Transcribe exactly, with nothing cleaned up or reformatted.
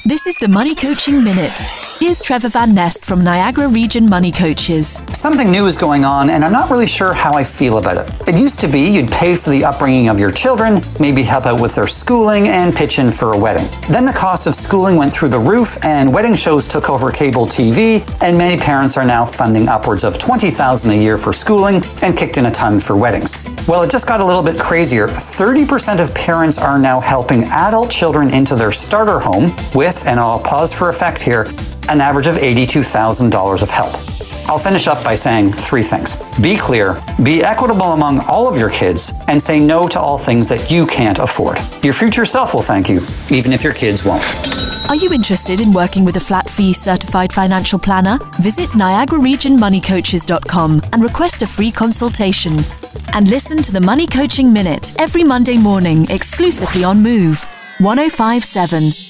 This is the Money Coaching Minute. Here's Trevor Van Nest from Niagara Region Money Coaches. Something new is going on, and I'm not really sure how I feel about it. It used to be you'd pay for the upbringing of your children, maybe help out with their schooling, and pitch in for a wedding. Then the cost of schooling went through the roof, and wedding shows took over cable T V, and many parents are now funding upwards of twenty thousand dollars a year for schooling and kicked in a ton for weddings. Well, it just got a little bit crazier. thirty percent of parents are now helping adult children into their starter home with, and I'll pause for effect here, an average of eighty-two thousand dollars of help. I'll finish up by saying three things. Be clear, be equitable among all of your kids, and say no to all things that you can't afford. Your future self will thank you, even if your kids won't. Are you interested in working with a flat fee certified financial planner? Visit Niagara Region Money Coaches dot com and request a free consultation. And listen to the Money Coaching Minute every Monday morning exclusively on Move one oh five point seven.